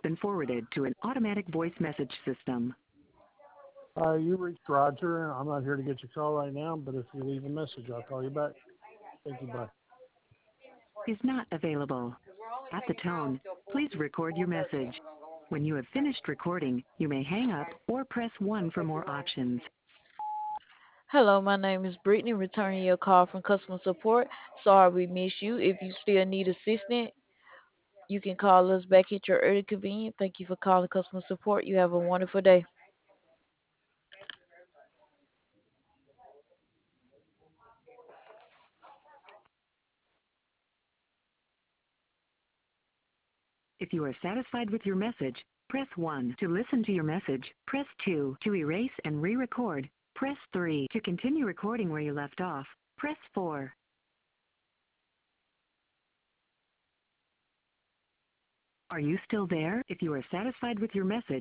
been forwarded to an automatic voice message system. You reached Roger. I'm not here to get your call right now, but if you leave a message, I'll call you back. Thank you. Bye. Is not available. At the tone, please record your message. When you have finished recording, you may hang up or press 1 for more options. Hello, my name is Brittany, returning your call from customer support. Sorry we missed you. If you still need assistance, you can call us back at your early convenience. Thank you for calling customer support. You have a wonderful day. If you are satisfied with your message, press 1. To listen to your message, press 2. To erase and re-record, press 3. To continue recording where you left off, press 4. Are you still there? If you are satisfied with your message,